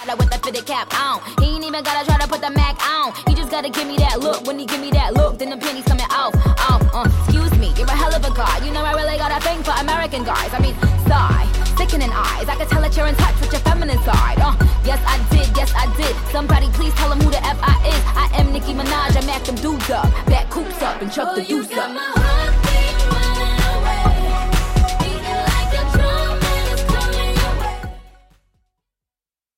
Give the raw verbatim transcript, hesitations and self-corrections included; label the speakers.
Speaker 1: Prada with the fitted cap on. He ain't even gotta try to put the Mac on. He just gotta give me that look. When he give me that look, then the pennies coming off. Off, uh, excuse me, you're a hell of a guy. You know I really got a thing for American guys. I mean, sigh, sickening eyes. I can tell that you're in touch with your feminine side. Uh, yes I did, yes I did. Somebody please tell him who the F I is. I am Nicki Minaj, I mack them dudes up. Back coops up and chuck the deuce up.